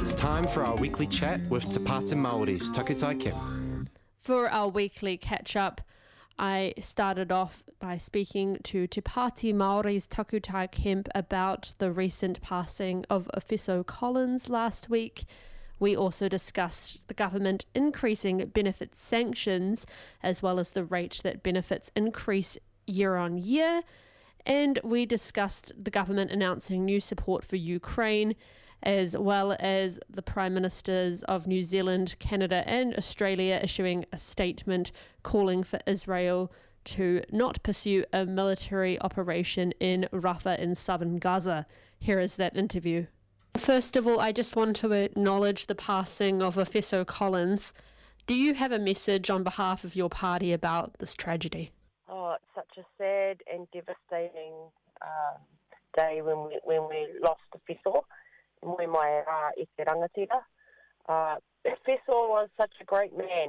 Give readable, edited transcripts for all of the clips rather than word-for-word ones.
It's time for our weekly chat with Te Pāti Māori's Takutai Kim. For our weekly catch-up, I started off by speaking to Te Pāti Māori's Takutai Kemp about the recent passing of Efeso Collins last week. We also discussed the government increasing benefit sanctions, as well as the rate that benefits increase year on year. And we discussed the government announcing new support for Ukraine, as well as the Prime Ministers of New Zealand, Canada and Australia issuing a statement calling for Israel to not pursue a military operation in Rafah in southern Gaza. Here is that interview. First of all, I just want to acknowledge the passing of Efeso Collins. Do you have a message on behalf of your party about this tragedy? Oh, it's such a sad and devastating day when we lost Efeso. Moi mai rā I te rangatira. Efeso was such a great man.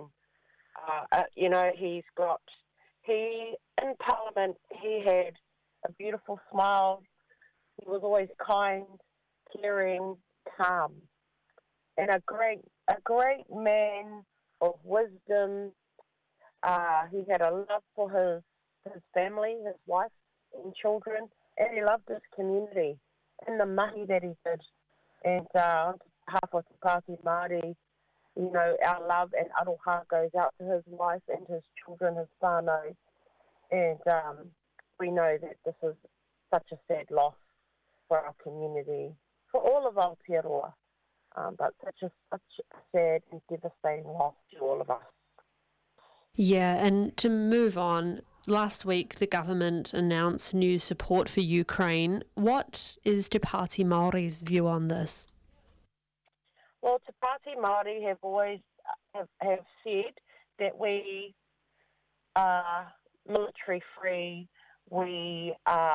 In Parliament, he had a beautiful smile. He was always kind, caring, calm, and a great man of wisdom. He had a love for his family, his wife and children, and he loved his community and the mahi that he did. And on behalf of Te Pāti Māori, our love and aroha goes out to his wife and his children, his whānau. And we know that this is such a sad loss for our community, for all of Aotearoa, but such a sad and devastating loss to all of us. Yeah, and to move on, last week the government announced new support for Ukraine. What is Te Pāti Māori's view on this? Well, Te Pāti Māori have always have said that we are military free. We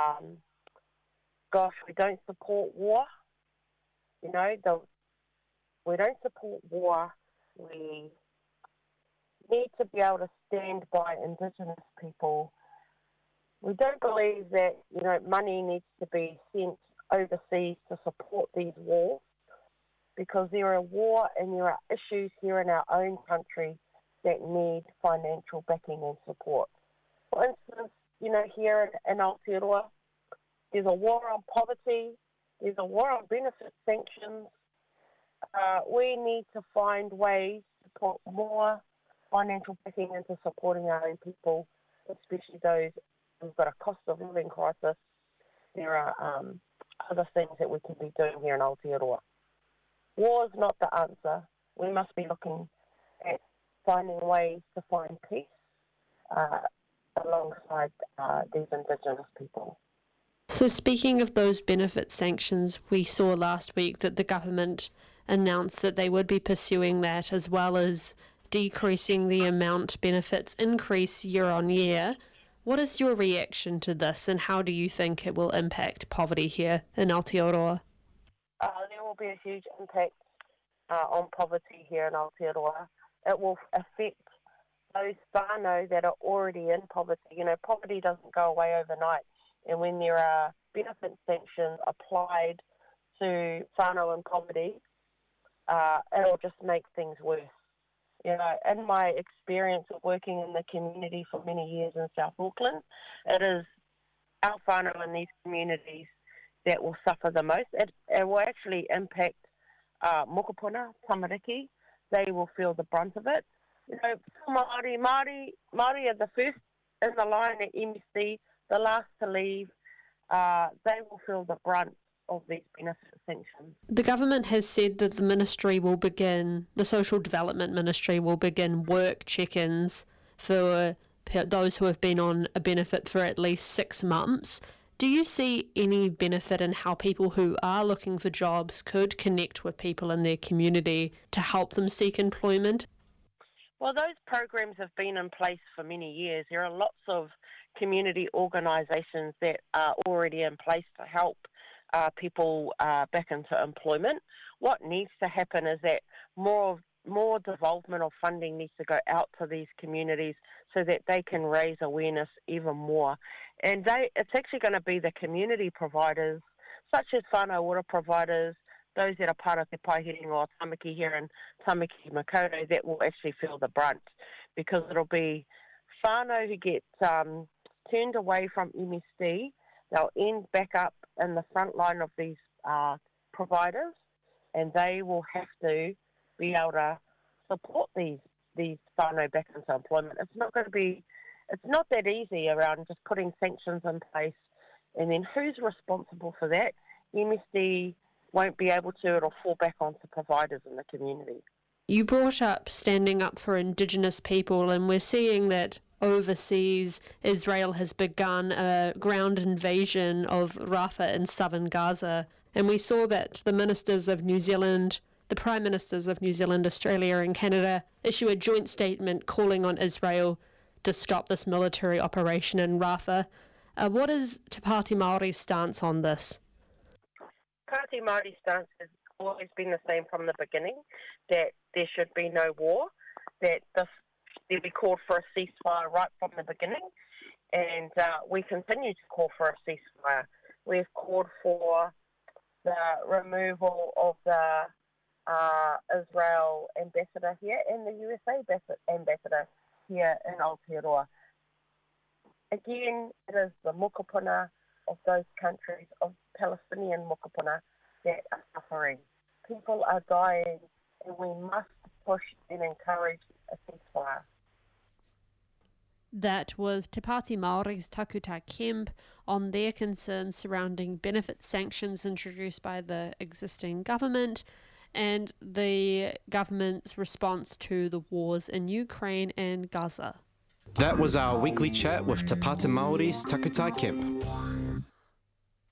don't support war. We don't support war. We need to be able to stand by Indigenous people. We don't believe that, money needs to be sent overseas to support these wars, because there are war and there are issues here in our own country that need financial backing and support. For instance, here in Aotearoa, there's a war on poverty, there's a war on benefit sanctions. We need to find ways to put more financial backing into supporting our own people, especially those who've got a cost of living crisis. There are other things that we can be doing here in Aotearoa. War is not the answer. We must be looking at finding ways to find peace alongside these Indigenous people. So speaking of those benefit sanctions, we saw last week that the government announced that they would be pursuing that, as well as decreasing the amount benefits increase year on year. What is your reaction to this, and how do you think it will impact poverty here in Aotearoa? There will be a huge impact on poverty here in Aotearoa. It will affect those whānau that are already in poverty. Poverty doesn't go away overnight, and when there are benefit sanctions applied to whānau in poverty, it'll just make things worse. In my experience of working in the community for many years in South Auckland, it is our whānau in these communities that will suffer the most. It will actually impact mokopuna, tamariki. They will feel the brunt of it. For Māori are the first in the line at MSD, the last to leave. They will feel the brunt of these benefit sanctions. The government has said that the Social Development Ministry will begin work check-ins for those who have been on a benefit for at least 6 months. Do you see any benefit in how people who are looking for jobs could connect with people in their community to help them seek employment? Well, those programs have been in place for many years. There are lots of community organisations that are already in place to help people back into employment. What needs to happen is that more development of funding needs to go out to these communities so that they can raise awareness even more. And it's actually going to be the community providers, such as whānau ora providers, those that are part of Te Paehenga o Tamaki here and Tamaki Makaurau that will actually feel the brunt, because it'll be whānau who get turned away from MSD. They'll end back up in the front line of these providers, and they will have to be able to support these whānau back into employment. It's not that easy around just putting sanctions in place, and then who's responsible for that? MSD won't be able to. It'll fall back onto providers in the community. You brought up standing up for Indigenous people, and we're seeing that overseas Israel has begun a ground invasion of Rafah in southern Gaza. And we saw that the ministers of New Zealand, the Prime Ministers of New Zealand, Australia and Canada issue a joint statement calling on Israel to stop this military operation in Rafah. What is Te Pāti Māori's stance on this? Pāti Māori stance has always been the same from the beginning, that there should be no war, that there be called for a ceasefire right from the beginning, and we continue to call for a ceasefire. We've called for the removal of the Israel ambassador here and the USA ambassador here in Aotearoa. Again, it is the mokopuna of those countries, of Palestinian mokopuna, that are suffering. People are dying, and we must push and encourage a ceasefire. That was Te Pāti Māori's Takuta Kemp on their concerns surrounding benefit sanctions introduced by the existing government and the government's response to the wars in Ukraine and Gaza. That was our weekly chat with Te Pāti Māori's Takuta Kemp.